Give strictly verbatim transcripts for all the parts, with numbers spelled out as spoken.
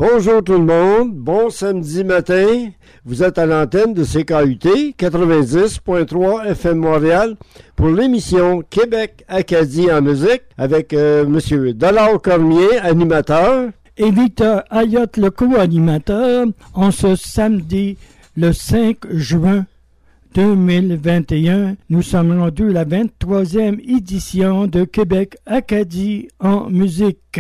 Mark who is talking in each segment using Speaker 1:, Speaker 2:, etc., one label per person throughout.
Speaker 1: Bonjour tout le monde, bon samedi matin. Vous êtes à l'antenne de C K U T quatre-vingt-dix point trois F M Montréal pour l'émission Québec-Acadie en musique avec euh, M. Dollard Cormier, animateur.
Speaker 2: Et Victor Ayotte, le co-animateur, en ce samedi le cinq juin deux mille vingt et un. Nous sommes rendus à la vingt-troisième édition de Québec-Acadie en musique.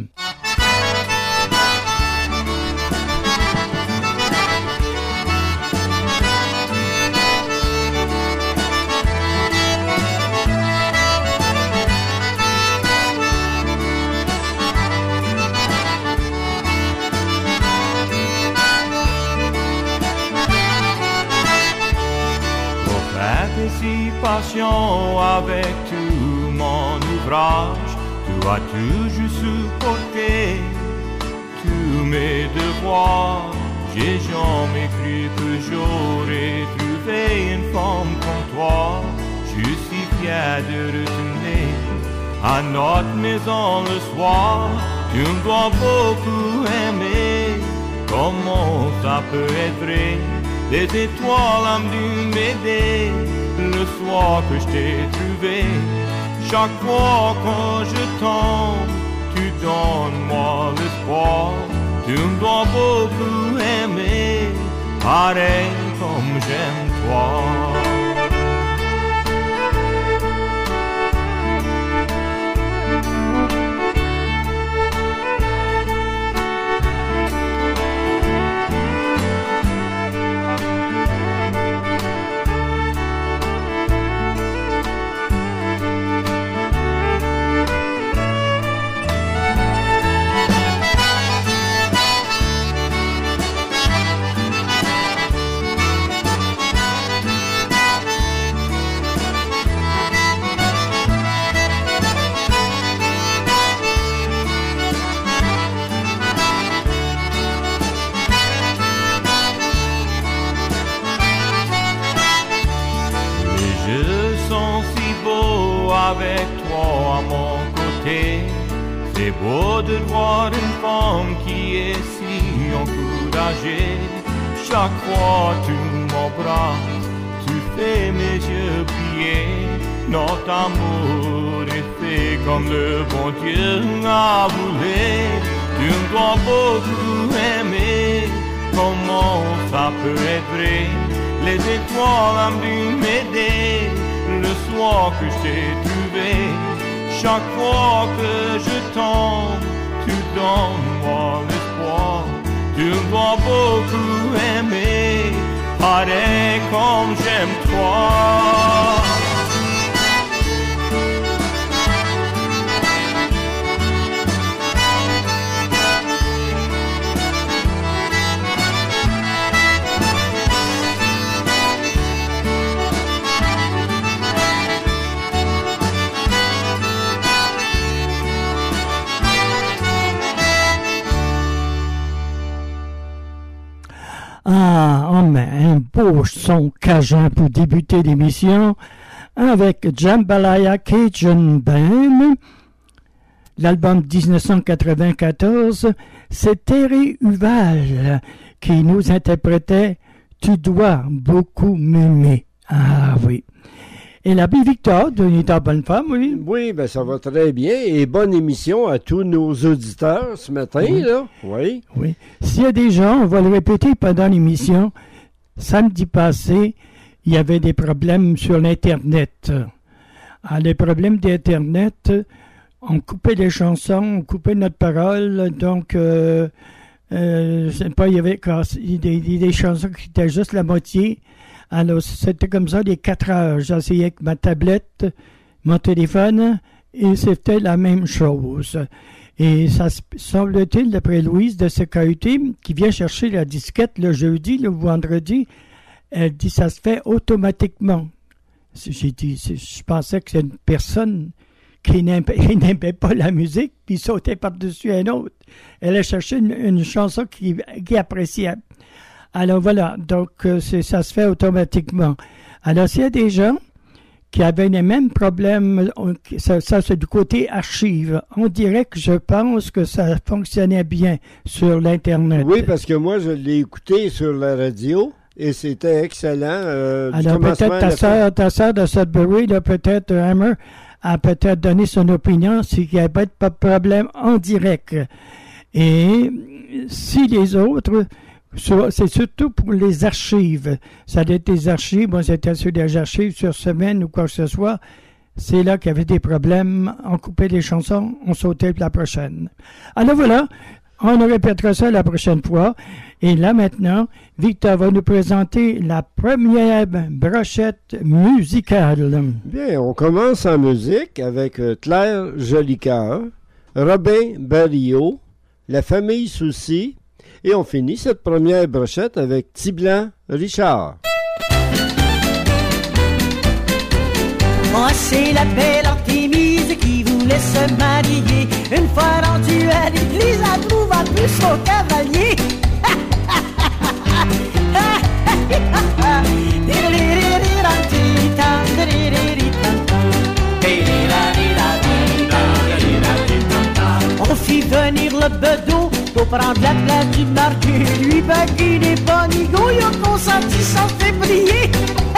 Speaker 3: Passion avec tout mon ouvrage, tu as toujours supporté tous mes devoirs. J'ai jamais cru que j'aurais trouvé une femme comme toi. Je suis fier de retourner à notre maison le soir. Tu me dois beaucoup aimer, comment ça peut être vrai? Les étoiles ont dû m'aider le soir que je t'ai trouvé. Chaque fois quand je tombe, tu donnes moi l'espoir. Tu me dois beaucoup aimer, pareil comme j'aime toi. Avec toi à mon côté, c'est beau de voir une femme qui est si encouragée. Chaque fois tu m'embrasses, tu fais mes yeux briller. Notre amour est fait comme le bon Dieu a voulu. Tu me dois beaucoup aimer, comment ça peut être vrai? Les étoiles ont dû m'aider le soir que je t'ai trouvé. Chaque fois que je tombe, tu donnes moi l'espoir. Tu me dois beaucoup aimer, pareil comme j'aime toi.
Speaker 2: Ah, oh mais un beau son cajun pour débuter l'émission avec Jambalaya Cajun Band. L'album dix-neuf cent quatre-vingt-quatorze, c'est Terry Huval qui nous interprétait « Tu dois beaucoup m'aimer ». Ah oui. Et la belle Victor, de Nita Bonne-Femme, oui.
Speaker 1: Oui, ben ça va très bien. Et bonne émission à tous nos auditeurs ce matin, oui. là. Oui.
Speaker 2: Oui. S'il y a des gens, on va le répéter pendant l'émission, samedi passé, il y avait des problèmes sur l'Internet. Ah, les problèmes d'Internet, on coupait les chansons, on coupait notre parole, donc euh, euh, je sais pas, il y avait des, des, des chansons qui étaient juste la moitié. Alors, c'était comme ça les quatre heures. J'essayais avec ma tablette, mon téléphone, et c'était la même chose. Et ça semble-t-il, d'après Louise de C K U T, qui vient chercher la disquette le jeudi, le vendredi, elle dit ça se fait automatiquement. J'ai dit, je pensais que c'est une personne qui n'aimait pas la musique, puis sautait par-dessus un autre. Elle a cherché une, une chanson qui, qui appréciait. Alors voilà, donc c'est, ça se fait automatiquement. Alors s'il y a des gens qui avait les mêmes problèmes. Ça, ça c'est du côté archives. On dirait que je pense que ça fonctionnait bien sur l'Internet.
Speaker 1: Oui, parce que moi, je l'ai écouté sur la radio et c'était excellent. Euh,
Speaker 2: Alors, peut-être ta sœur, ta sœur de Sudbury, là, peut-être, Hammer, a peut-être donné son opinion s'il n'y avait pas de problème en direct. Et si les autres... C'est surtout pour les archives. Ça doit être des archives. Moi, c'était sur des archives sur semaine ou quoi que ce soit. C'est là qu'il y avait des problèmes. On coupait les chansons, on sautait la prochaine. Alors voilà, on répétera ça la prochaine fois. Et là maintenant, Victor va nous présenter la première brochette musicale.
Speaker 1: Bien, on commence en musique avec Claire Jolicoeur, Robin Barillot, La Famille Soucy. Et on finit cette première brochette avec Tiblan Richard.
Speaker 4: Moi, c'est la belle Artémise qui voulait se marier. Une fois rendue à l'église, elle trouva plus son cavalier. On fit venir le bedeau pour prendre la place du marquis. Lui, ben, qui n'est pas nigo, il a consenti sans février.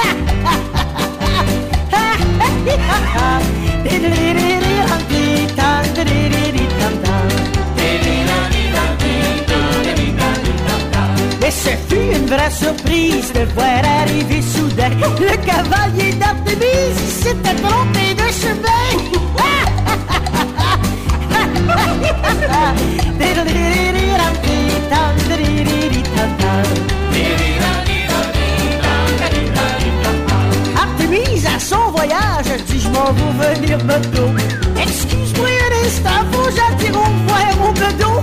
Speaker 4: Mais ce fut une vraie surprise de voir arriver soudain le cavalier d'Artémise. Il s'était trompé de chemin. Artémise à son voyage dit je m'en vais venir bedeau. Excuse-moi un instant, faut que j'attire voir mon bedeau.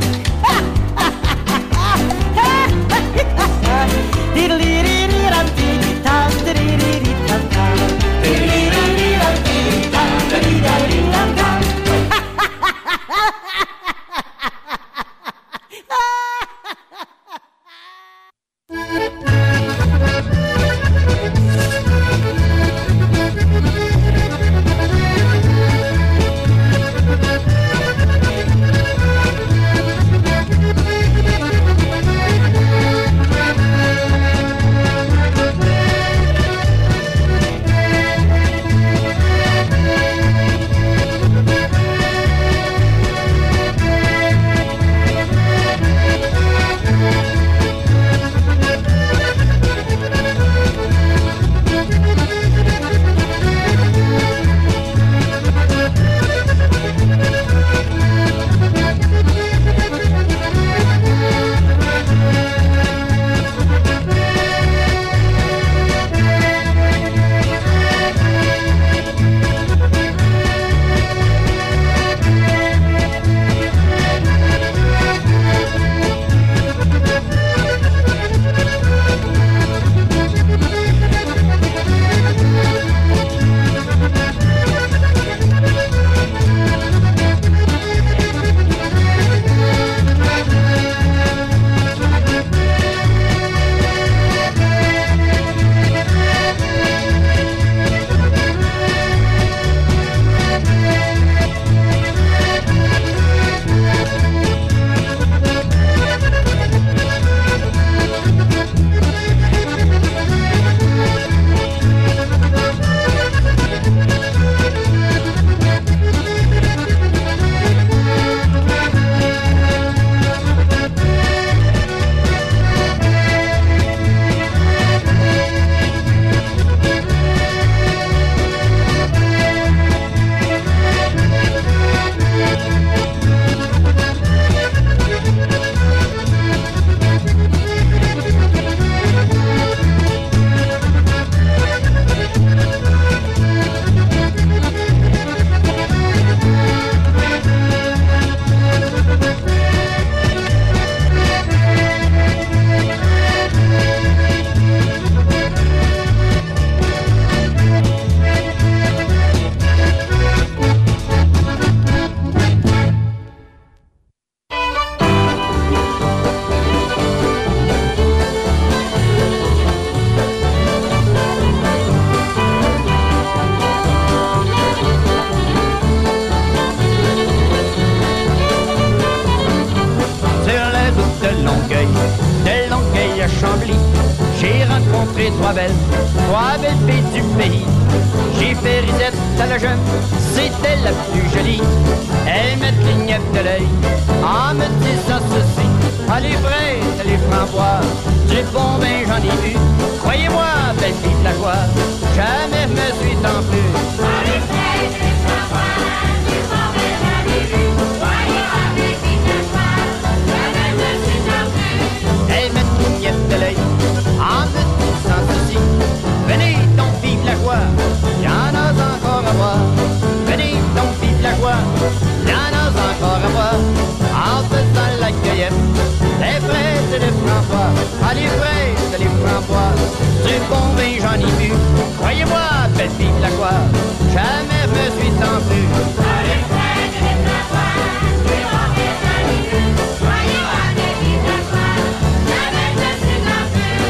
Speaker 5: Chambly. J'ai rencontré trois belles, trois belles filles du pays. J'ai fait risette à la jeune, c'était la plus jolie. Elle me clignait de l'œil en me disant ceci: ah, les fraises, les framboises, du bon vin j'en ai vu. Croyez-moi, belle fille de la joie, jamais je me suis tant plus. Ah, les fraises, les framboises, du bon vin j'en ai vu. Croyez-moi, belle fille de la joie, jamais je me suis tant plus. Elle me clignait de l'œil en me disant ceci: venez donc vive la joie, y'en a encore à voir. Venez donc vive la joie, y'en a encore à voir. En faisant la cueillette, les fraises et les framboises, ah, les fraises et les framboises, du bon vin j'en ai bu. Croyez-moi, belle fille de la joie, jamais je me suis tant plus. Ah, les fraises et les framboises, du bon vin j'en ai bu. Croyez-moi, belle fille de la joie, jamais je me suis tant plus.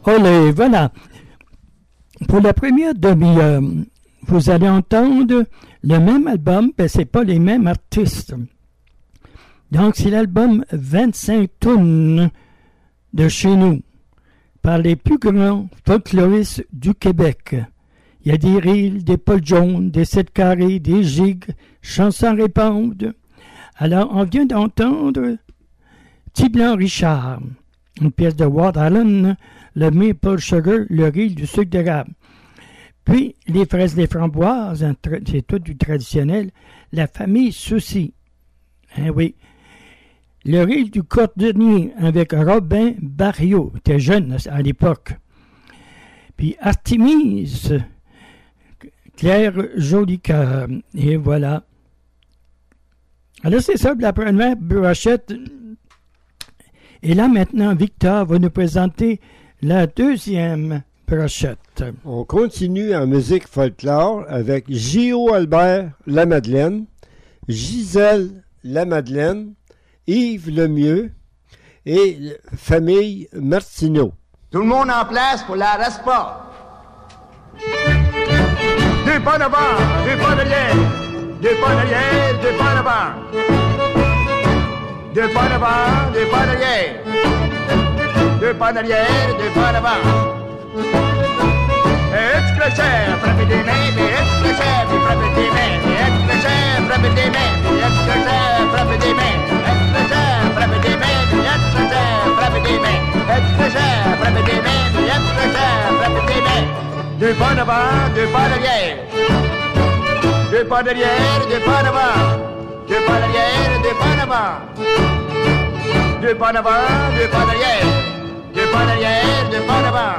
Speaker 2: Olé, voilà. Pour la première demi-heure, vous allez entendre le même album, mais c'est pas les mêmes artistes. Donc, c'est l'album vingt-cinq tonnes de chez nous, par les plus grands folkloristes du Québec. Il y a des reels, des Paul Jones, des sept carrés, des gigs, chansons répandent. Alors, on vient d'entendre Petit Blanc Richard, une pièce de Ward Allen, le Maple Sugar, le reel du sucre d'érable. Puis, les fraises des framboises, c'est tout du traditionnel. La famille Soucy. Hein, oui. Le reel du cordonnier avec Robin Barriot. Était jeune à l'époque. Puis Artemise, Claire Jolicoeur. Et voilà. Alors, c'est ça, la première brochette. Et là, maintenant, Victor va nous présenter la deuxième brochette.
Speaker 1: On continue en musique folklore avec Gio Albert Lamadeleine, Gisèle Lamadeleine, Yves Lemieux et famille Martineau.
Speaker 6: Tout le monde en place pour la raspa. Deux pas d'avant, deux pas derrière, deux pas derrière, deux pas d'avant. Deux pas d'avant, deux pas derrière, deux pas derrière, deux pas d'avant. Et tu clochère, frappe des mains, et tu clochère, puis frappe des mains, et tu clochère, frappe des mains, et tu clochère, frappe des mains, et tu clochère, frappe des mains, et tu clochère, frappe des mains, et tu clochère, frappe des mains, et tu clochère, frappe des mains. Deux pas d'avant, deux pas derrière, deux pas derrière, deux pas d'avant, deux pas derrière, deux pas d'avant, deux pas d'avant, deux pas derrière, deux pas derrière, deux pas d'avant.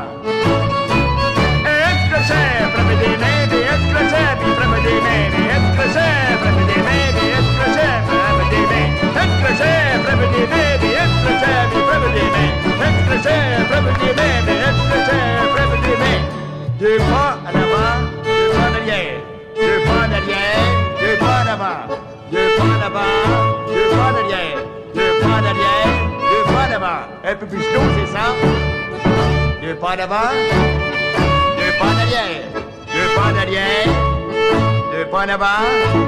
Speaker 6: Frappe des mains, et tu clochère, puis frappe des mains, et tu clochère, frappe des mains, et tu clochère, frappe des mains, et tu clochère, frappe des mains, et tu clochère, puis frappe des mains, et tu clochère, frappe des mains, et tu clochère, frappe des mains. Deux pas en avant, deux pas en arrière, deux pas en arrière, deux pas en avant, deux pas en avant, deux pas en arrière, deux pas en arrière, deux pas en avant. Un peu plus tôt, c'est ça? Deux pas en avant. Deux pas en arrière, deux pas en arrière, deux pas en avant.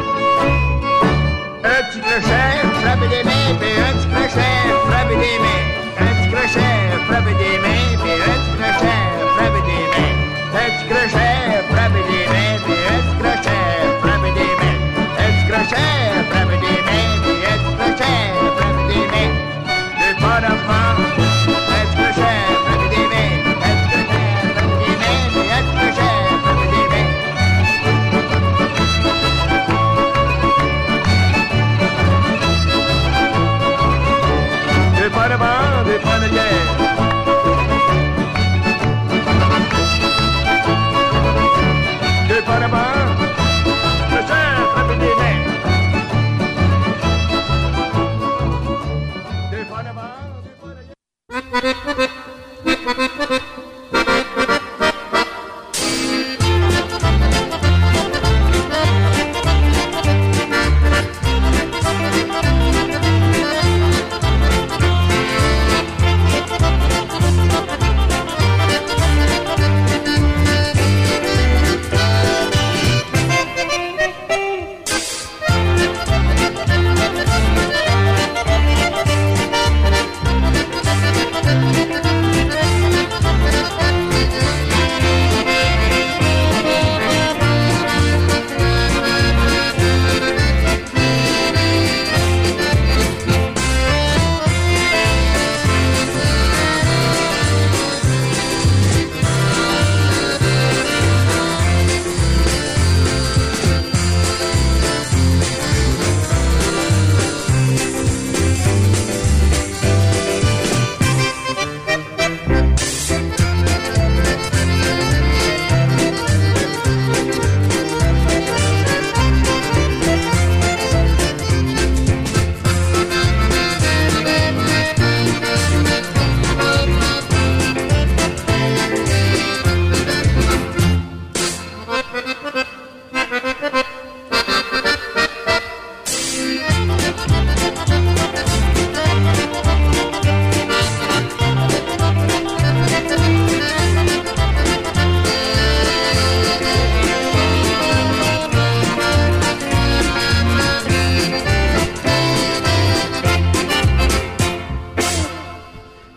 Speaker 6: Un petit crochet, frappe des mains, puis un petit crochet, frappe des mains. Un petit crochet, frappe des mains, puis un petit crochet, frappe des mains. Un petit crochet, frappe des mains, puis un petit crochet, frappe des mains. Un petit crochet, frappe des mains, puis un petit crochet, frappe des mains. Deux pas d'enfant, un petit crochet, frappe des mains. Deux pas devant, deux pas derrière. Deux pas devant, le chef frappe des mains. Deux pas devant, deux pas derrière.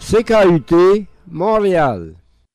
Speaker 1: C K U T, Montréal.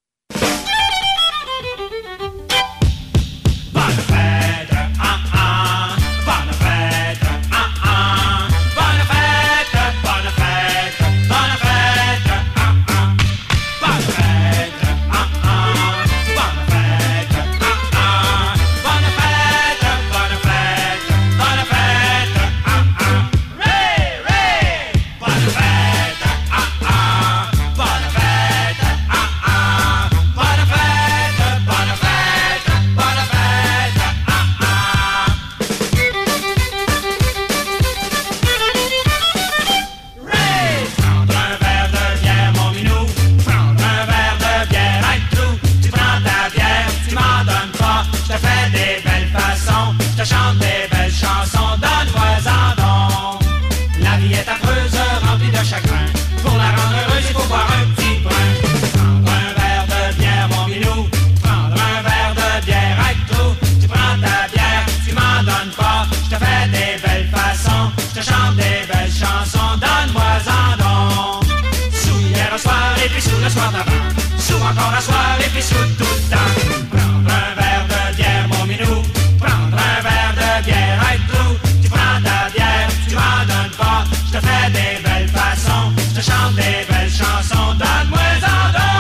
Speaker 7: Encore un soir et puis sous tout le temps. Prendre un verre de bière, mon minou. Prendre un verre de bière avec tout. Tu prends ta bière, tu m'en donnes pas. Je te fais des belles façons, je te chante des belles chansons. Donne-moi-en donc.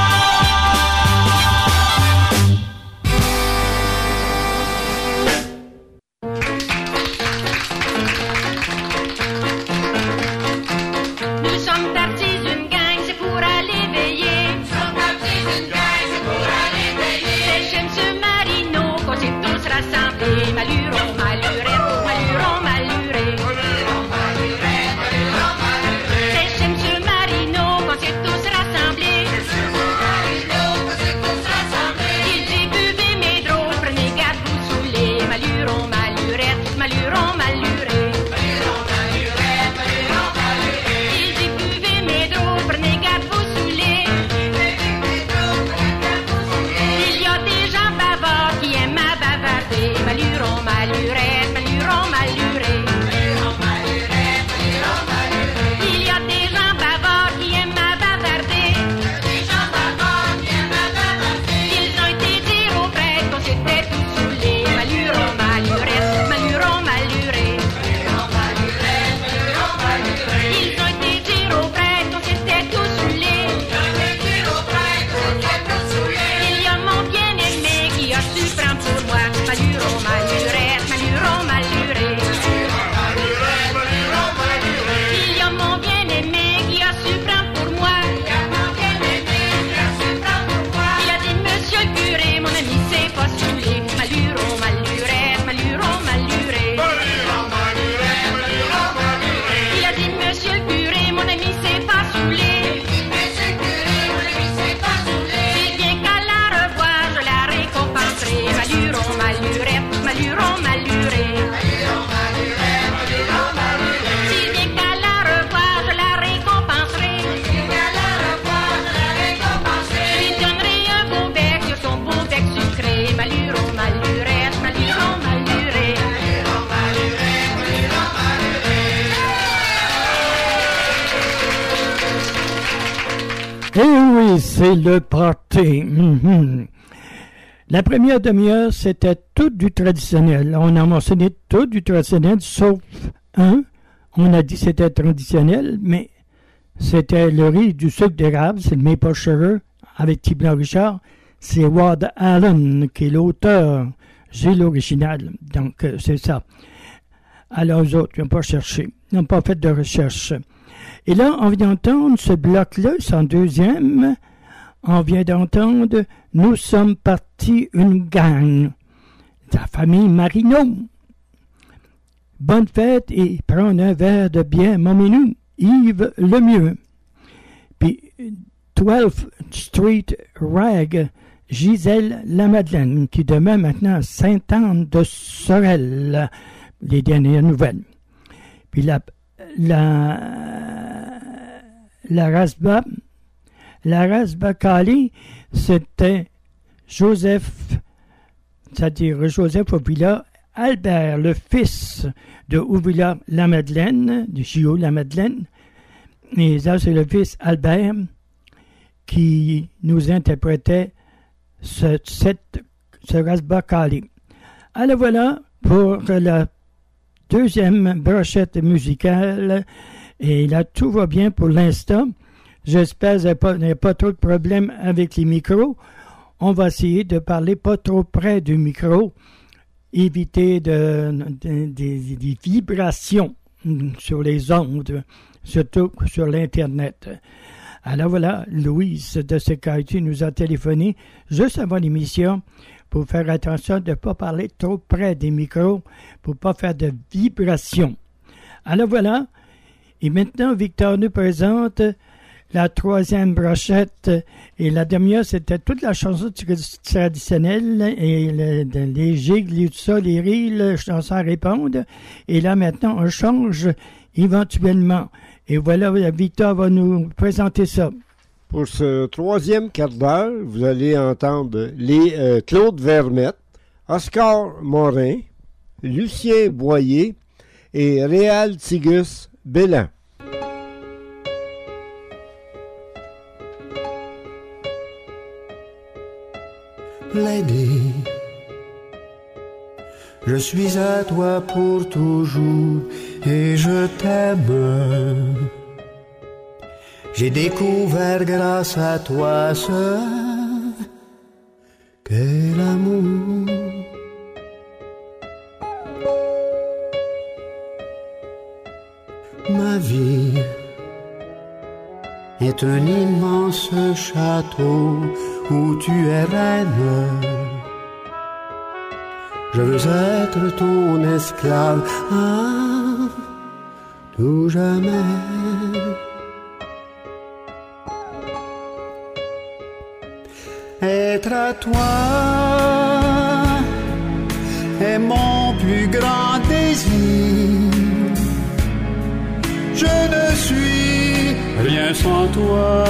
Speaker 8: Nous sommes partis une gang, c'est pour aller veiller. Nous sommes partis une gang, c'est pour aller veiller. C'est chez M. Marino qu'on s'est tous rassemblés. Maluron, malurette, maluron, maluré. Maluron, malurette, maluron, maluré. C'est chez M. Marino qu'on s'est tous rassemblés. C'est chez M. Marino qu'on s'est tous rassemblés. Il dit buvez mes drôles, prenez garde vous saoulez. Maluron, malurette, maluron, maluré. Maluron, malurette, maluron, maluré. Il dit buvez mes drôles, prenez garde vous saoulez. Il y a des gens bavards qui aiment à bavarder. Maluron, malurette, maluron, maluré. Maluron, malurette, maluron, maluré. Il y a des gens bavards qui aiment à bavarder. Des gens bavards qui aiment à bavarder. Ils ont été dire au prêtre qu'on s'était tous saoulés. Maluron, malurette, maluron, maluré. Maluron, malurette, maluron, maluré. Ils ont été dire au prêtre qu'on s'était tous saoulés. Ils ont été dire au prêtre qu'on s'était tous saoulés. Il y a mon bien-aimé qui a su prendre pour moi. Maluron, malurette, maluron, maluré. Maluron, malurette, maluron, maluré. Il y a mon bien-aimé qui a su prendre pour moi. Il y a mon bien-aimé qui a su prendre pour moi. Il a dit monsieur le curé, mon ami c'est pas saoulé. Maluron, malurette, maluron, maluré. Maluron, malurette, maluron, maluré. Il a dit monsieur le curé, mon ami c'est pas saoulé. Monsieur le curé, mon ami c'est pas saoulé. C'est bien qu'à la revoir je la récompenserai. Maluron, malurette, maluron, maluré. Maluron, malurette, maluron, maluré. C'est bien qu'à la revoir je la récompenserai. C'est qu'à la revoir je la récompenserai. Je lui donnerai un beau bec sur son beau bec sucré. Maluron, malurette, maluron, maluré. Maluron, malurette, maluron, maluré.
Speaker 2: Eh oui, c'est le party. Mhm. La première demi-heure, c'était tout du traditionnel. On a mentionné tout du traditionnel, sauf un. On a dit que c'était traditionnel, mais c'était le riz du sucre d'érable, c'est le Maple Sugar, avec Tiblan Richard. C'est Ward Allen qui est l'auteur. J'ai l'original, donc euh, c'est ça. Alors, eux autres, ils n'ont pas cherché. Ils n'ont pas fait de recherche. Et là, on vient d'entendre ce bloc-là, c'est en deuxième. On vient d'entendre « Nous sommes partis une gang ». La famille Marino. Bonne fête et prendre un verre de bière, mon minou. Yves Lemieux. Puis twelfth Street Rag, Gisèle Lamadeleine, qui demeure maintenant à Sainte-Anne-de-Sorel. Les dernières nouvelles. Puis la... la la Rasba, la Rasba Kali, c'était Joseph, c'est-à-dire Joseph Ouvilla Albert, le fils de Ouvilla la Madeleine, de Gio la Madeleine. Et ça, c'est le fils Albert qui nous interprétait ce, cette, ce Rasba Kali. Alors voilà pour la deuxième brochette musicale. Et là, tout va bien pour l'instant. J'espère qu'il n'y a pas trop de problèmes avec les micros. On va essayer de parler pas trop près du micro, éviter de, de, de, des vibrations sur les ondes, surtout sur l'Internet. Alors voilà, Louise de C K U T nous a téléphoné juste avant l'émission pour faire attention de ne pas parler trop près des micros, pour ne pas faire de vibrations. Alors voilà, et maintenant Victor nous présente la troisième brochette, et la dernière, c'était toute la chanson traditionnelle, et le, les gigs, les, tout ça, les rires, les chansons à répondre. Et là, maintenant, on change éventuellement. Et voilà, Victor va nous présenter ça.
Speaker 1: Pour ce troisième quart d'heure, vous allez entendre les euh, Claude Vermette, Oscar Morin, Lucien Boyer et Réal Tigus Bélan.
Speaker 9: Lady, je suis à toi pour toujours et je t'aime. J'ai découvert grâce à toi ce qu'est l'amour. Ma vie est un immense château où tu es reine. Je veux être ton esclave à tout jamais. Être à toi est mon plus grand désir. Je ne suis rien sans toi.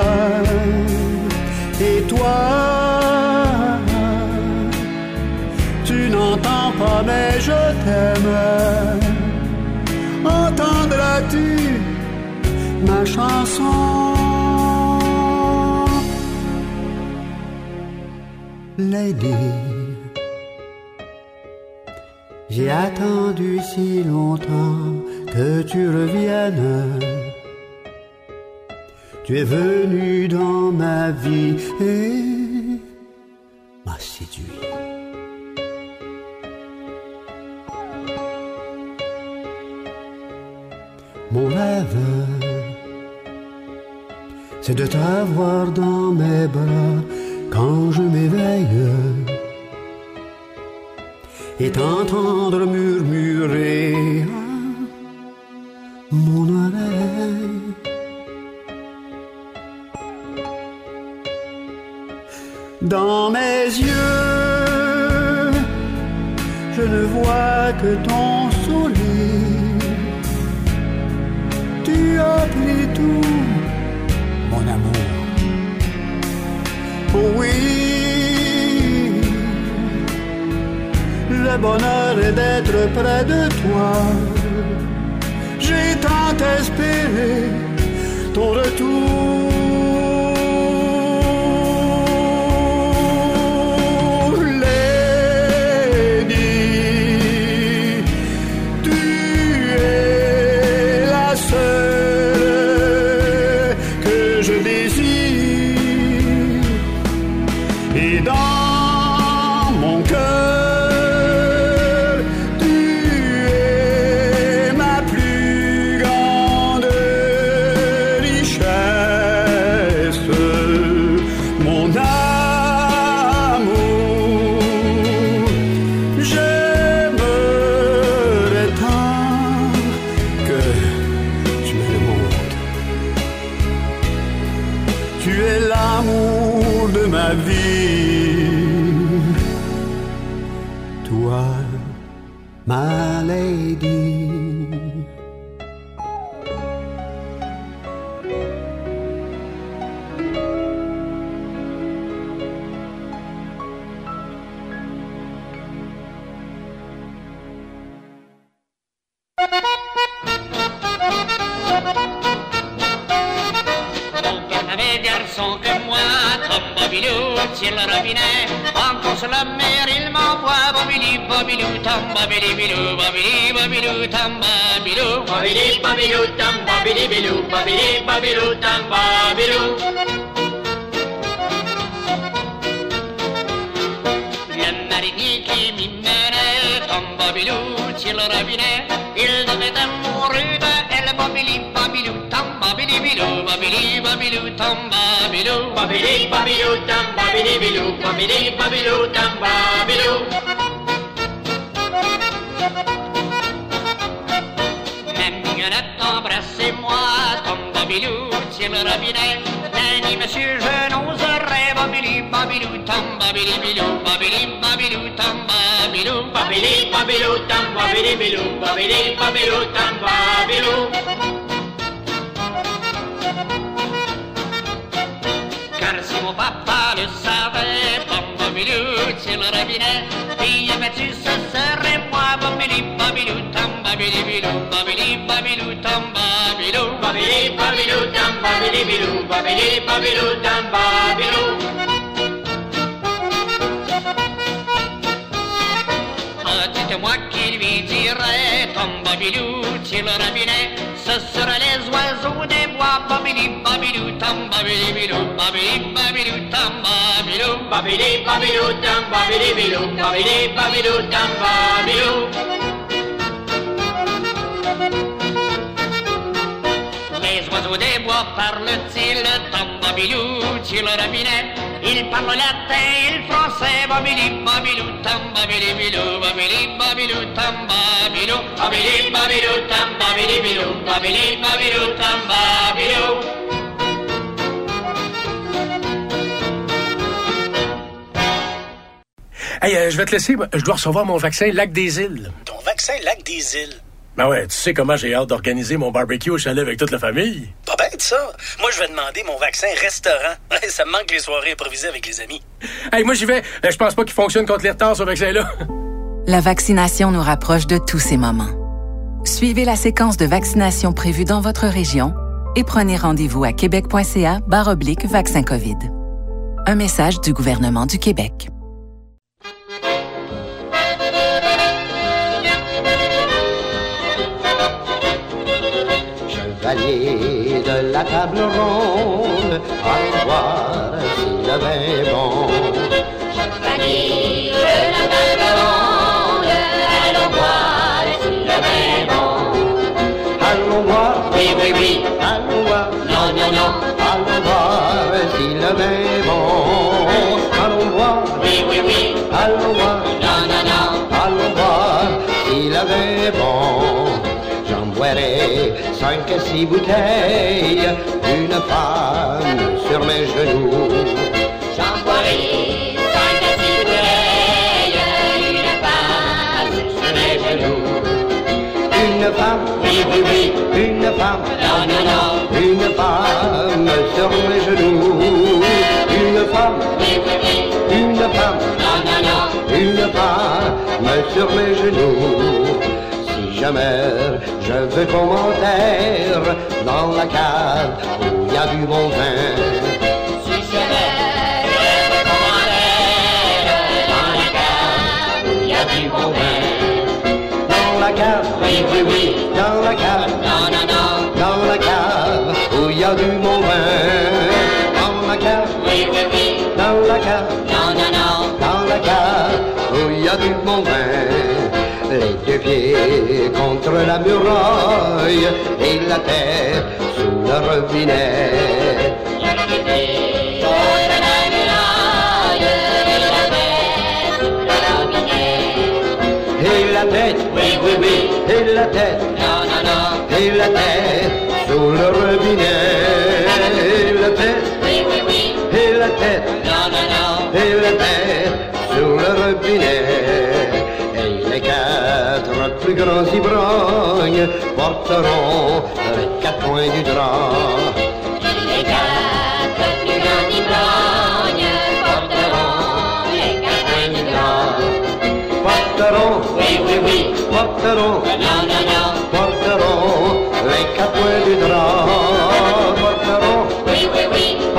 Speaker 9: Et toi, tu n'entends pas mais je t'aime. Entendras-tu ma chanson? Lady, j'ai attendu si longtemps que tu reviennes. Tu es venu dans ma vie et m'a séduit. Mon rêve, c'est de t'avoir dans mes bras quand je m'éveille et t'entendre murmurer à mon oreille. Dans mes yeux, je ne vois que ton sourire. Tu as pris tout, mon amour. Oh oui, le bonheur est d'être près de toi. J'ai tant espéré ton retour. My lady.
Speaker 5: savez, garçon, que moi, Tom Bobilou, tire le robinet, en course la mer, il m'envoie Bobili, Bobilou, Tom Bobili, Bilou, Bobili, Bobilou, Tom Bobilou, Bobili, Bobilou, Tom Bobili, Bilou, Bobili, Bobilou, Tom Bobilou. Le marinier qui m'y menait, Tom Bobilou, tire le robinet, il devait amoureux de elle, Bobili, Bobilou, Tom Bobili, Bilou, Bobili, Bobilou, Tom Bobilou, Bobili, Bobilou, Tom Bobili, Bilou, Bobili, Bobilou, Tom Bobilou. Ma mignonnette, embrassez-moi, Tom Bobilou, tire le robinet, Nanny, monsieur, je n'oserais, Bobili, Bobilou, Tom Bobili, Bilou, Bobili, Bobilou, Tom Bobilou, Bobili, Bobilou, Tom Bobili, Bilou, Bobili, Bobilou, Tom Bobilou. Car si mon papa le savait, Tom Bobilou, tire le robinet, fille battue, ce serait moi, Bobili, Bobilou, Tom Bobili, Bilou, Bobili, Bobilou, Tom Bobilou, Bobili, Bobilou, Tom Bobili, Bilou, Bobili, Bobilou, Tom Bobilou. Ah, dites-moi qui lui dirait, Tom Bobilou, tire le robinet, ce seraient les oiseaux des bois, Bobili, Bobilou, Tom Bobili, Bilou, Bobili, Bobilou, Tom Bobilou, Bobili, Bobilou, Tom Bobili, Bilou, Bobili, Bobilou, Tom Bobilou. Les oiseaux des bois parlent-ils, Tom Bobilou, tire le robinet, ils parlent latin, ils français, Bobili, Bobilou, Tom Bobili, Bilou, Bobili, Bobilou, Tom Bobilou, Bobili, Bobilou, Tom Bobili, Bilou, Bobili, Bobilou, Tom Bobilou.
Speaker 10: Hey, euh, je vais te laisser, je dois recevoir mon vaccin Lac des Îles.
Speaker 11: Ton vaccin Lac des Îles?
Speaker 10: Ben ouais, tu sais comment j'ai hâte d'organiser mon barbecue au chalet avec toute la famille.
Speaker 11: Pas bête, ça. Moi, je vais demander mon vaccin restaurant. Ça me manque les soirées improvisées avec les amis.
Speaker 10: Hey, moi, j'y vais. Je pense pas qu'il fonctionne contre les retards, ce vaccin-là.
Speaker 12: La vaccination nous rapproche de tous ces moments. Suivez la séquence de vaccination prévue dans votre région et prenez rendez-vous à québec.ca barre oblique vaccin COVID. Un message du gouvernement du Québec.
Speaker 9: Chevalier de la table ronde, allons voir si le vin est bon.
Speaker 8: Chevalier de la table ronde, allons voir si le vin est bon.
Speaker 9: Allons voir,
Speaker 8: Oui, oui, oui,
Speaker 9: allons voir,
Speaker 8: non, non, non,
Speaker 9: allons voir si le vin est bon. Allons voir,
Speaker 8: oui, oui, oui,
Speaker 9: allons voir,
Speaker 8: non, non, non,
Speaker 9: allons voir si le vin est bon. J'en boirai cinq à six bouteilles, une femme sur mes genoux.
Speaker 8: j'en boirai cinq à six bouteilles, une femme sur mes genoux.
Speaker 9: Une femme,
Speaker 8: Oui, oui, oui,
Speaker 9: une femme,
Speaker 8: non, non, non,
Speaker 9: une femme sur mes genoux. Une femme,
Speaker 8: oui, oui, oui,
Speaker 9: une femme,
Speaker 8: non, non, non,
Speaker 9: une femme sur mes genoux. Si jamais je veux commentaire dans la cave où il y a du bon vin.
Speaker 8: si jamais je veux commentaire dans la cave où il y a du bon vin.
Speaker 9: Dans la cave,
Speaker 8: Oui, oui, oui,
Speaker 9: dans la cave,
Speaker 8: non, non, non,
Speaker 9: dans la cave où il y a du bon vin. Dans la cave,
Speaker 8: oui, oui, oui,
Speaker 9: dans la cave,
Speaker 8: non, non, non,
Speaker 9: dans la cave où il y a du bon vin. Les deux pieds contre la muraille et la tête sous le robinet.
Speaker 8: il y a le bébé contre la muraille et la tête sous le robinet.
Speaker 9: Et la tête,
Speaker 8: Oui, oui, oui,
Speaker 9: et la tête,
Speaker 8: non, non, non,
Speaker 9: et la tête sous le robinet. Et la tête,
Speaker 8: oui, oui, oui,
Speaker 9: et la tête,
Speaker 8: non, non, non,
Speaker 9: et la tête sous le robinet. Et les quatre plus grands ivrognes porteront les quatre points du drap.
Speaker 8: les quatre plus grands ivrognes porteront les quatre points du drap.
Speaker 9: Porteront,
Speaker 8: Oui, oui, oui,
Speaker 9: porteront,
Speaker 8: non, non, non,
Speaker 9: porteront les quatre points du drap. Porteront,
Speaker 8: oui, oui, oui,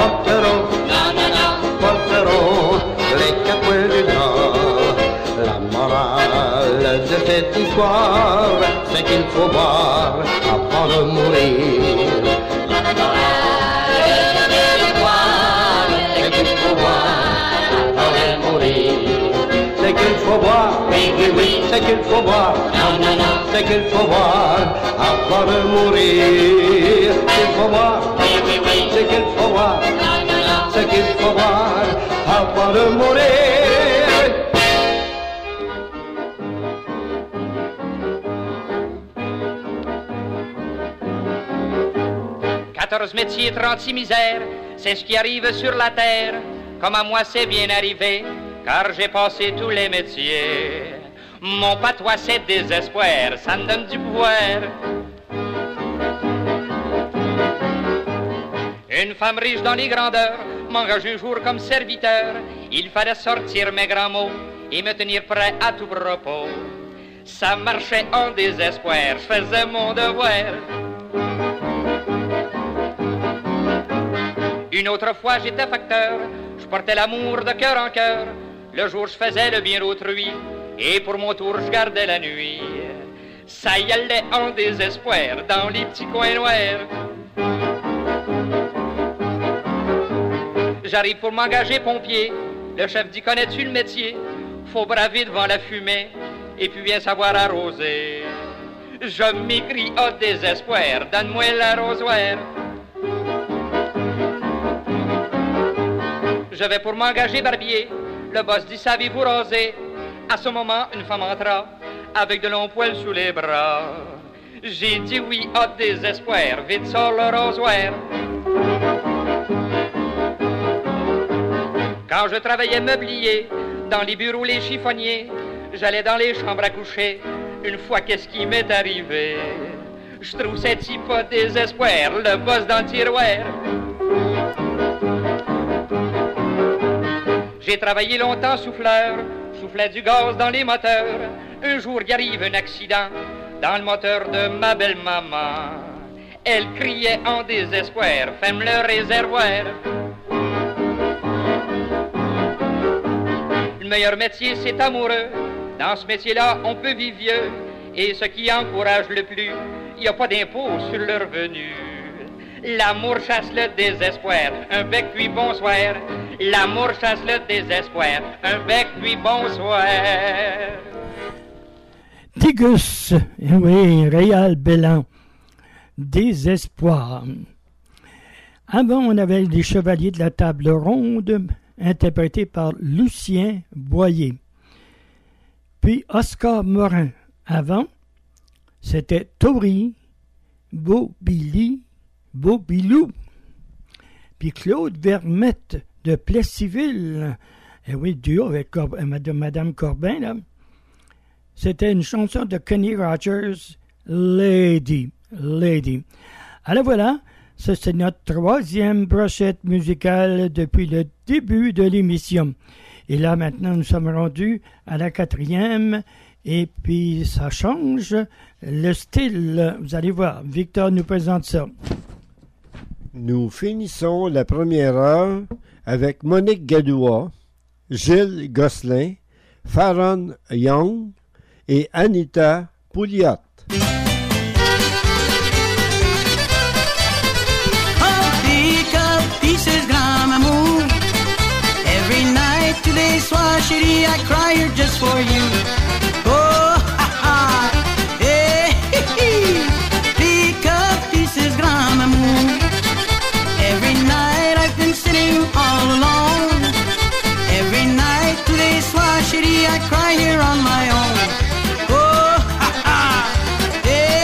Speaker 9: faut boire,
Speaker 7: Oui, oui, oui.
Speaker 9: ce qu'il faut boire,
Speaker 7: Non, non, non.
Speaker 9: ce qu'il faut boire avant de mourir. Ce qu'il faut boire,
Speaker 7: Oui, oui, oui.
Speaker 9: ce qu'il faut boire,
Speaker 7: Non, non, non.
Speaker 9: ce qu'il faut boire avant de mourir.
Speaker 5: quatorze métiers, trente-six misères, c'est ce qui arrive sur la terre. Comme à moi c'est bien arrivé, car j'ai passé tous les métiers. Mon patois c'est désespoir, ça me donne du pouvoir. Une femme riche dans les grandeurs m'engage un jour comme serviteur. Il fallait sortir mes grands mots et me tenir prêt à tout propos. Ça marchait en désespoir, je faisais mon devoir. Une autre fois j'étais facteur, je portais l'amour de cœur en cœur. Le jour je faisais le bien d'autrui, et pour mon tour je gardais la nuit. Ça y allait en désespoir dans les petits coins noirs. J'arrive pour m'engager pompier, le chef dit connais-tu le métier? Faut braver devant la fumée, et puis bien savoir arroser. Je m'écris au désespoir, donne-moi l'arrosoir. Je vais pour m'engager barbier. Le boss dit savez-vous raser? À ce moment, une femme entra avec de longs poils sous les bras. J'ai dit oui au désespoir, vite sort le rasoir. Quand je travaillais meublier dans les bureaux, les chiffonniers, j'allais dans les chambres à coucher. Une fois, qu'est-ce qui m'est arrivé? Je trouve cet type au désespoir, le boss dans le tiroir. J'ai travaillé longtemps souffleur, soufflait du gaz dans les moteurs. Un jour, il arrive un accident dans le moteur de ma belle-maman. Elle criait en désespoir, ferme le réservoir. Le meilleur métier, c'est amoureux. Dans ce métier-là, on peut vivre vieux. Et ce qui encourage le plus, il n'y a pas d'impôt sur le revenu. L'amour chasse le désespoir, un bec puis bonsoir. L'amour chasse le désespoir, un bec puis bonsoir.
Speaker 2: Tigus, oui, Réal Bellan, désespoir. Avant, on avait les Chevaliers de la Table Ronde, interprétés par Lucien Boyer. Puis Oscar Morin. Avant, c'était Tori, Bobili, Bobilou. Puis Claude Vermette de Plessisville. Et oui, duo avec Cor- Madame Corbin, là. C'était une chanson de Kenny Rogers, Lady, Lady. Alors voilà, ça c'est notre troisième brochette musicale depuis le début de l'émission. Et là maintenant nous sommes rendus à la quatrième et puis ça change le style. Vous allez voir, Victor nous présente ça.
Speaker 1: Nous finissons la première heure avec Monique Gadoua, Gilles Gosselin, Faron Young et Anita Pouliot.
Speaker 4: Pick up pieces, grand-maman. Every night, tous les soirs, chérie, I cry here just for you. Oh, ha, ha, hey, hey, hey. Pick up pieces, grand-maman. Every night, I've been sitting all alone. Every night, tous les soirs, chérie, I cry here on my own. Oh, ha, ha, hey.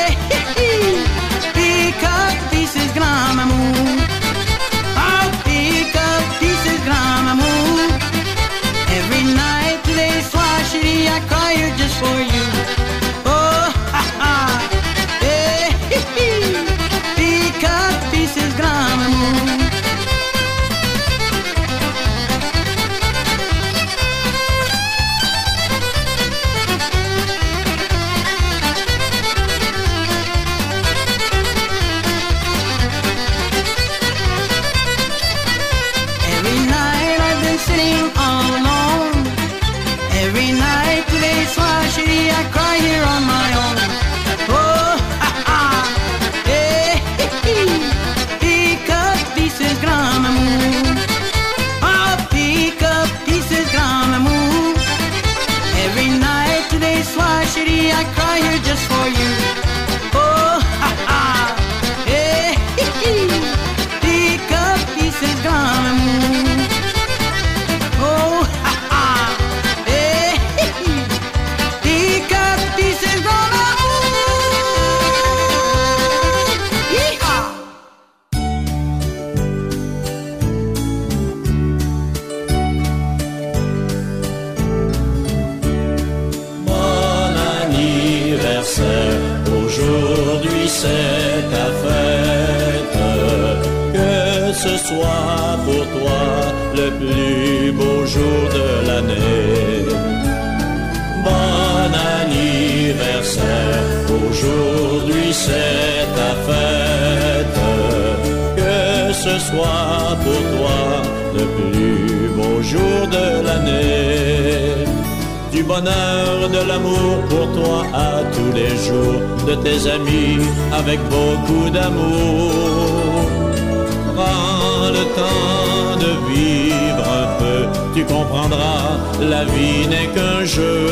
Speaker 13: ce soit pour toi le plus beau jour de l'année. Bon anniversaire, aujourd'hui c'est ta fête. Que ce soit pour toi le plus beau jour de l'année. Du bonheur, de l'amour pour toi à tous les jours, de tes amis avec beaucoup d'amour. Prends le temps de vivre un peu, tu comprendras, la vie n'est qu'un jeu.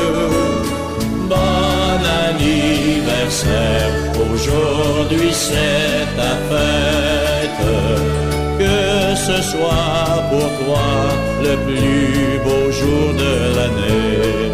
Speaker 13: Bon anniversaire, aujourd'hui c'est ta fête. Que ce soit pour toi le plus beau jour de l'année.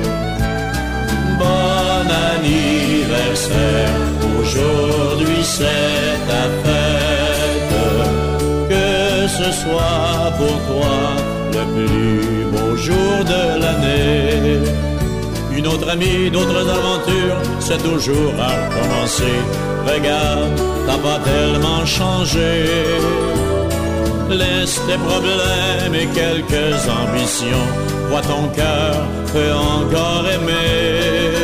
Speaker 13: Bon anniversaire, aujourd'hui c'est ta fête. Que ce soit pour toi le plus beau jour de l'année. Une autre amie, d'autres aventures, c'est toujours à recommencer. Regarde, t'as pas tellement changé. Laisse tes problèmes et quelques ambitions. Vois ton cœur peut encore aimer.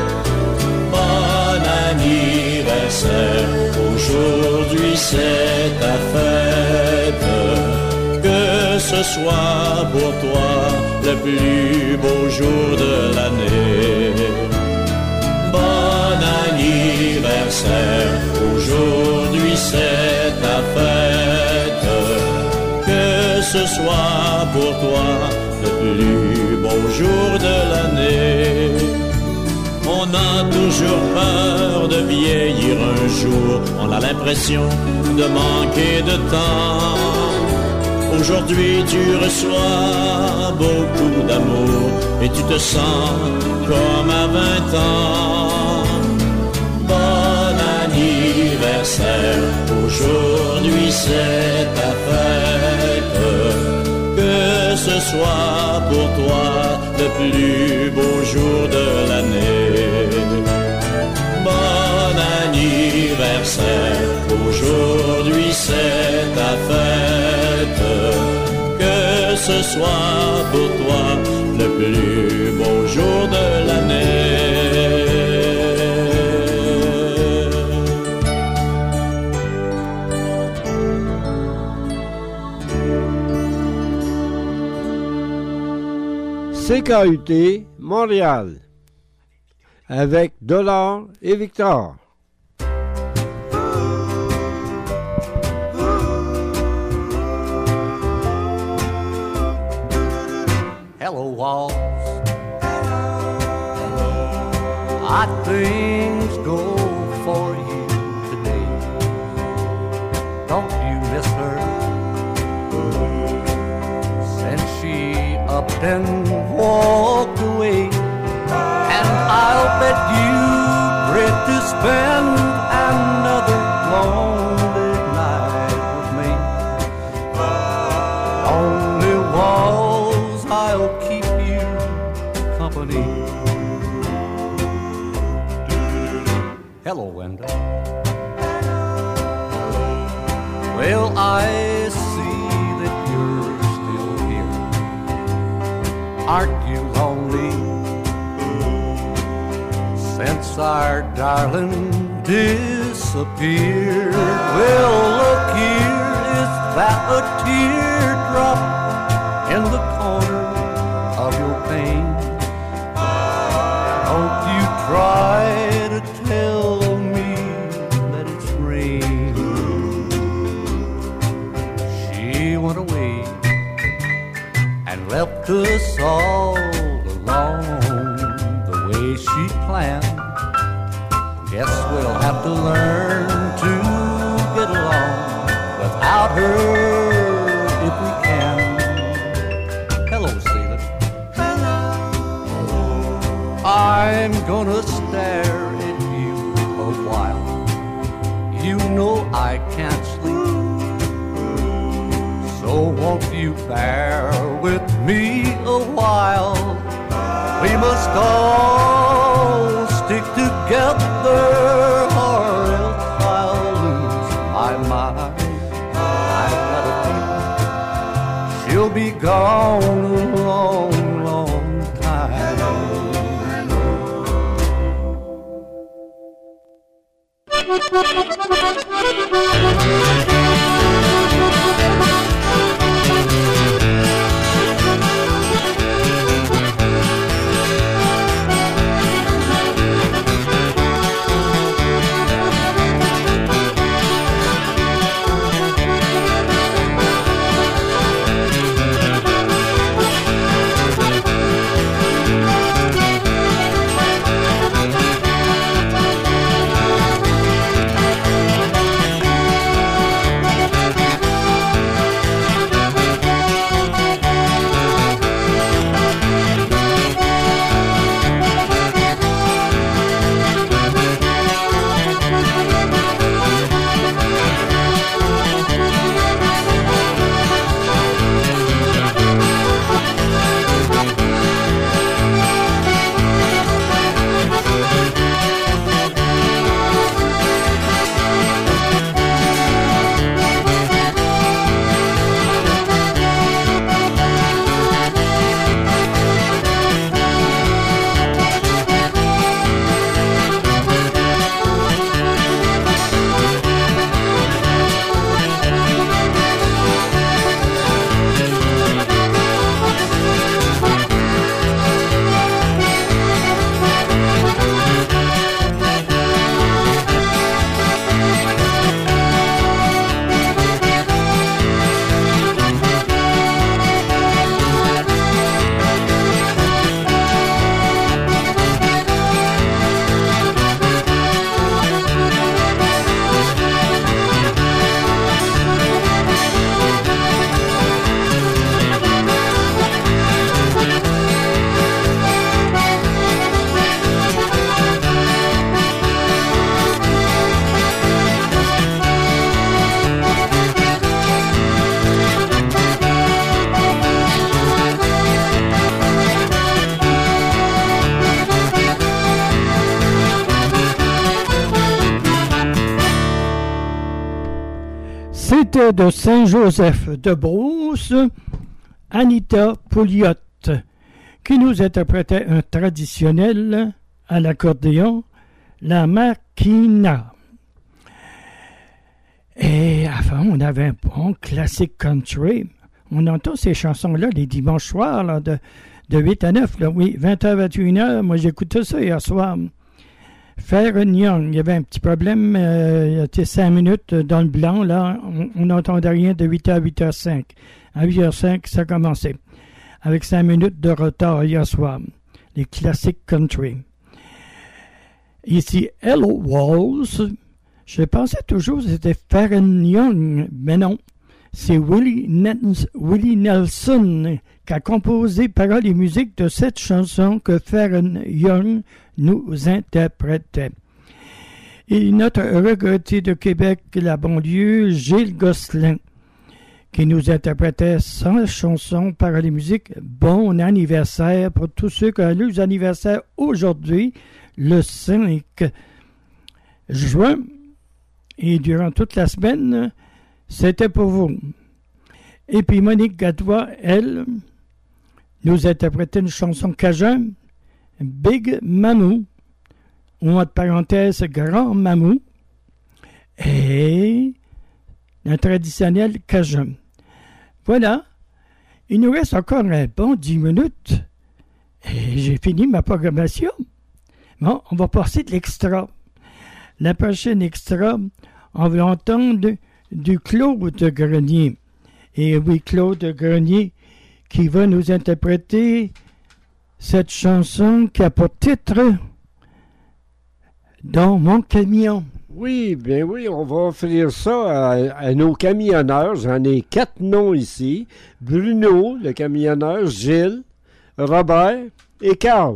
Speaker 13: Bon anniversaire, aujourd'hui c'est ta fête. Que ce soit pour toi le plus beau jour de l'année. Bon anniversaire, aujourd'hui c'est ta fête. Que ce soit pour toi le plus beau jour de l'année. On a toujours peur de vieillir un jour, on a l'impression de manquer de temps. Aujourd'hui tu reçois beaucoup d'amour et tu te sens comme à vingt ans. Bon anniversaire, aujourd'hui c'est ta fête. Que ce soit pour toi le plus beau jour de l'année. Bon anniversaire, aujourd'hui c'est ta fête. Que ce soit pour toi le plus beau jour de l'année.
Speaker 1: C K U T Montréal avec Dollar et Victor.
Speaker 14: Hello, walls. How things go for you today? Don't you miss her? Since she up and walked away, and I'll bet you regret to spend another lonely night with me. Only walls, I'll keep you company. Hello, Wenda. Well, I see that you're still here. Aren't you lonely? Since our darling disappeared. Well, look here, is that a teardrop in the corner of your pane? Don't you try to tell me that it's rain. She went away and left us all alone the way she planned. Guess we'll have to learn to get along without her if we can. Hello, Celia. I'm gonna stare at you a while. You know I can't sleep, so won't you bear with me a while? We must all stick together or else I'll lose my mind. I've got a he'll be gone a long, long time.
Speaker 2: C'était de Saint-Joseph-de-Beauce, Anita Pouliot, qui nous interprétait un traditionnel à l'accordéon, la Maquina. Et avant, on avait un bon classique country. On entend ces chansons-là les dimanches soirs, là, de, de huit à neuf, là, oui, vingt heures, vingt et une heures. Moi, j'écoutais ça hier soir. Farron Young, il y avait un petit problème, euh, il y a cinq minutes dans le blanc, là, on n'entendait rien de huit heures à huit heures cinq. À huit heures cinq, ça commençait. Avec cinq minutes de retard hier soir. Les classiques country. Ici, Hello Walls, je pensais toujours que c'était Farron Young, mais non. C'est Willie, Nels- Willie Nelson qui a composé paroles et musique de cette chanson que Farron Young nous interprétait. Et notre regretté de Québec, la banlieue, Gilles Gosselin, qui nous interprétait sa chanson paroles et musique. Bon anniversaire pour tous ceux qui ont eu anniversaire aujourd'hui, le cinq juin. Et durant toute la semaine, c'était pour vous. Et puis Monique Gadois, elle, nous interprétait une chanson cajun, Big Mamou, ou entre parenthèses, Grand Mamou, et un traditionnel cajun. Voilà, il nous reste encore un bon dix minutes, et j'ai fini ma programmation. Bon, on va passer de l'extra. La prochaine extra, on va entendre du Claude Grenier. Et oui, Claude Grenier qui va nous interpréter cette chanson qui a pour titre « Dans mon camion ».
Speaker 1: Oui, bien oui, on va offrir ça à, à nos camionneurs. J'en ai quatre noms ici. Bruno, le camionneur, Gilles, Robert et Carl.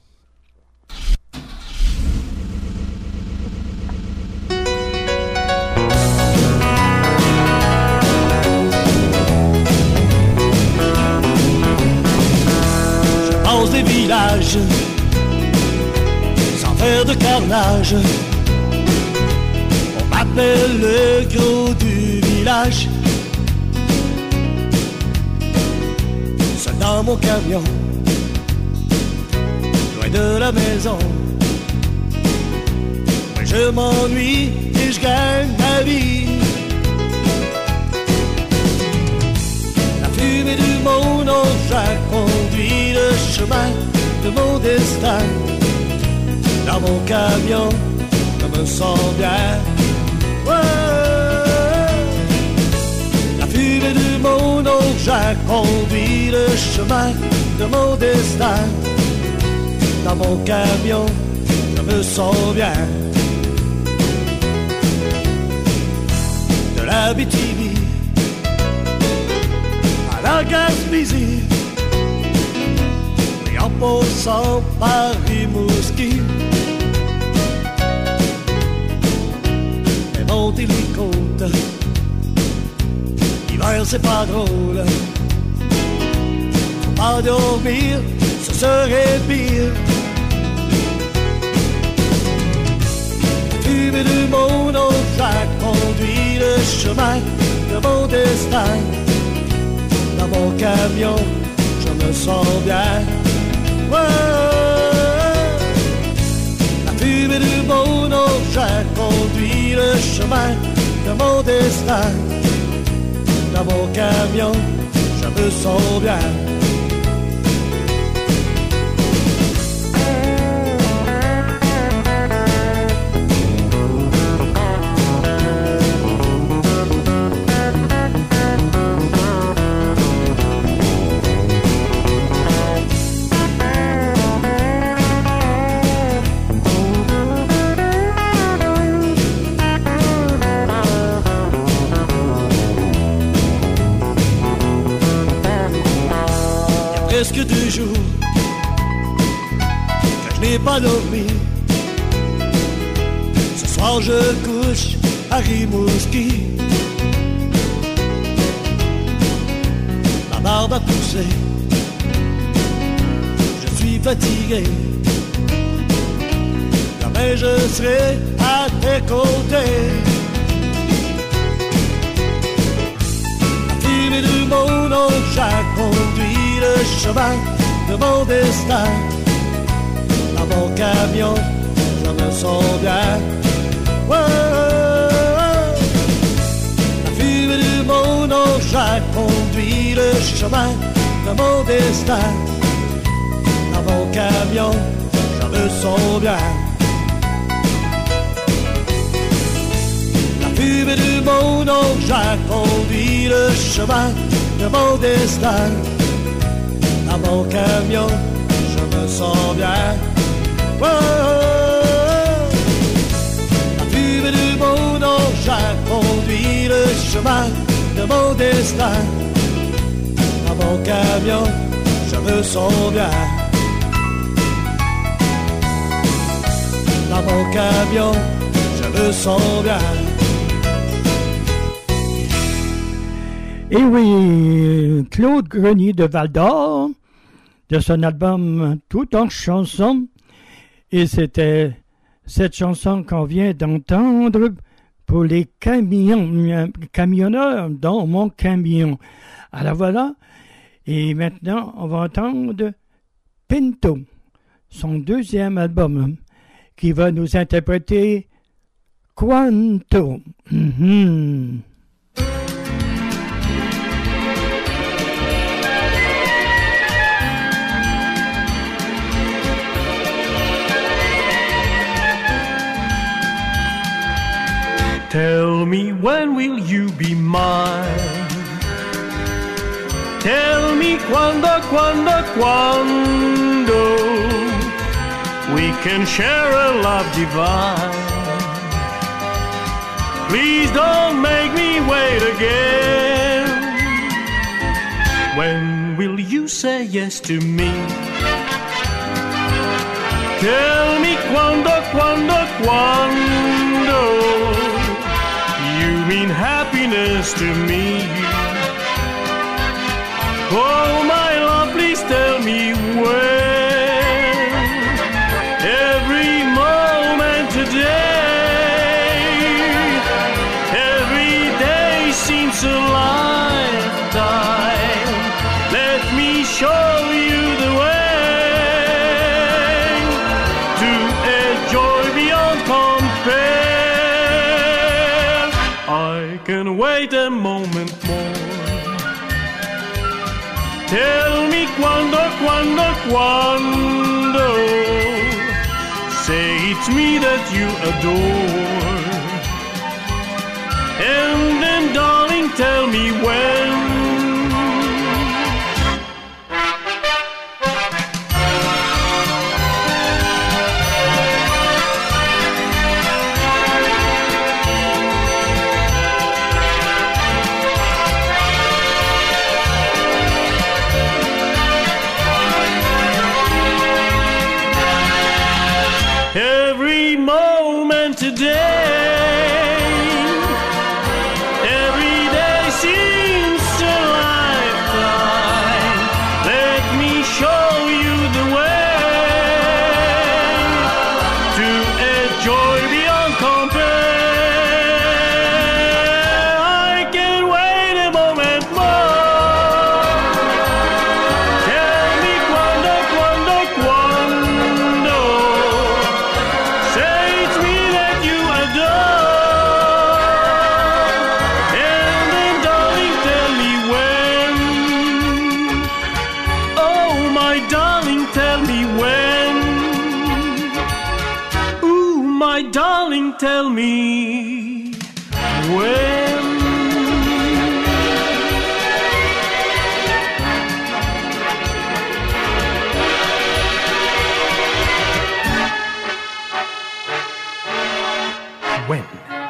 Speaker 13: Des villages sans faire de carnage. On m'appelle le gros du village.
Speaker 14: dans mon camion, loin de la maison. Ouais, je m'ennuie et je gagne ma vie. La fumée du monde a conduit le chemin de mon destin. Dans mon camion, je me sens bien. Ouais. La fumée du monde a conduit le chemin de mon destin. Dans mon camion, je me sens bien. De l'Abitibi à la Gaspésie, et en passant par Rimouski, et monter les côtes, l'hiver c'est pas drôle. Faut pas dormir, ce serait pire. Fumée du monde a conduit le chemin de mon destin. Dans mon camion, je me sens bien. Ouais. La fumée du monde a conduit le chemin de mon destin. Dans mon camion, je me sens bien. Presque deux jours que je n'ai pas dormi. Ce soir je couche à Rimouski. Ma barbe a poussé, je suis fatigué. Demain je serai à tes côtés. La fumée du monde a conduit le chemin de mon destin. Dans mon camion, je me sens bien. Ouais. La fumée du monde a conduit le chemin de mon destin. Dans mon camion, je me sens bien. La fumée du monde a conduit le chemin de mon destin. Dans mon camion, je me sens bien. Oh, la fumée du monde a conduit le chemin de mon destin. Dans mon camion, je me sens bien. Dans mon camion, je me sens bien.
Speaker 2: Et oui, Claude Grenier de Val-d'Or, de son album Tout en chanson. Et c'était cette chanson qu'on vient d'entendre pour les camions, camionneurs dans mon camion. Alors voilà, et maintenant on va entendre Pinto, son deuxième album, qui va nous interpréter Quanto. Mm-hmm.
Speaker 3: Tell me, when will you be mine? Tell me quando, quando, quando we can share a love divine. Please don't make me wait again. When will you say yes to me? Tell me quando, quando, quando you mean happiness to me. Oh, my love, please tell me when. Every moment today, every day seems a lifetime. Let me show wait a moment more. Tell me quando, quando, quando. Say it's me that you adore. And then, darling, tell me when. Every moment today, every day seems a lifetime. Let me show you the way to enjoy beyond compare. I can't wait a moment more. Tell me quando, quando, quando. Say it's me that you adore. And then, darling, tell me when. Oh, my darling, tell me when. Ooh, my darling, tell me when. When?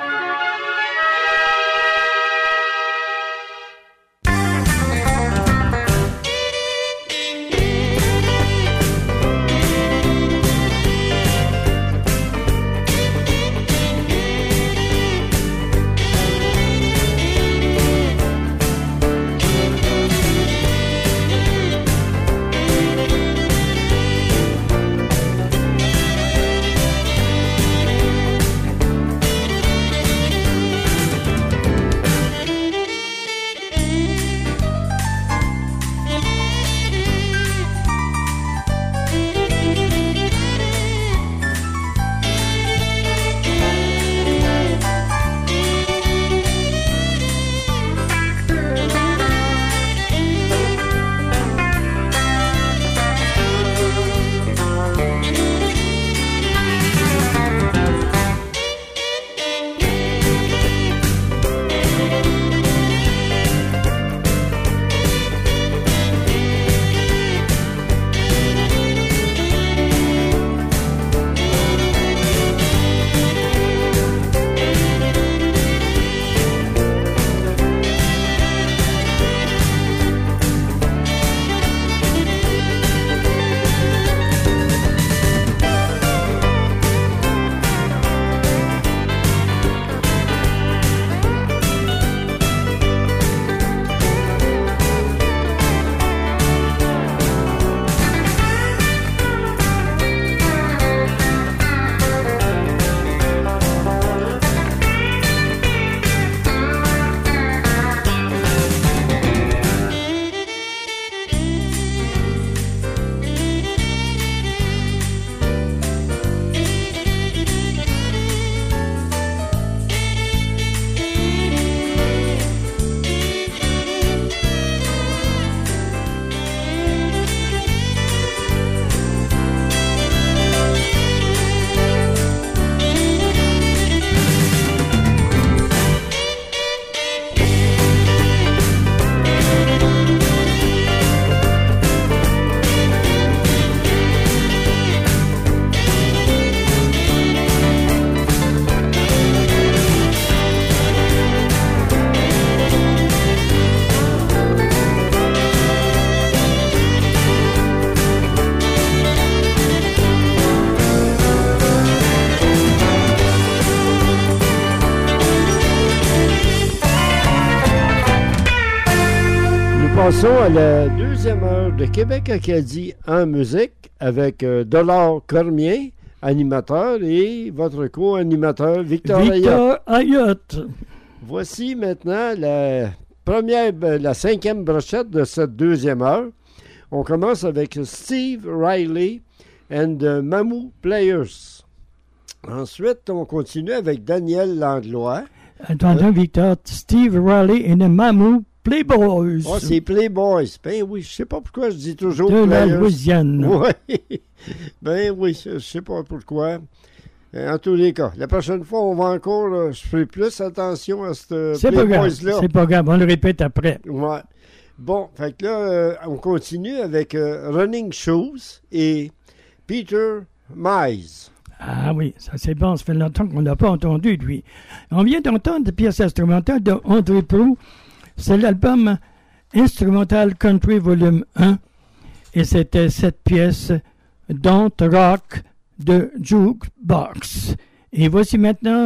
Speaker 1: Passons à la deuxième heure de Québec-Acadie en musique avec euh, Dollar Cormier, animateur, et votre co-animateur Victor Ayotte.
Speaker 2: Victor Ayotte.
Speaker 1: Voici maintenant la première, la cinquième brochette de cette deuxième heure. On commence avec Steve Riley and the Mamou Players. Ensuite, on continue avec Daniel Langlois.
Speaker 2: Attendons, euh, Victor, Steve Riley et les Mamou Playboys.
Speaker 1: Oh, c'est Playboys. Ben oui, je sais pas pourquoi je dis toujours
Speaker 2: de
Speaker 1: Players.
Speaker 2: la Louisiane.
Speaker 1: Oui. Ben oui, je sais pas pourquoi. En tous les cas, la prochaine fois, on va encore, là, je ferai plus attention à ce Playboys-là.
Speaker 2: C'est pas grave, on le répète après.
Speaker 1: Ouais. Bon, fait que là, euh, on continue avec euh, Running Shoes et Peter Mize.
Speaker 2: Ah oui, ça c'est bon, ça fait longtemps qu'on n'a pas entendu, lui. On vient d'entendre des pièces instrumentales de André Proulx. C'est l'album Instrumental Country Volume un. Et c'était cette pièce Don't Rock de Jukebox. Et voici maintenant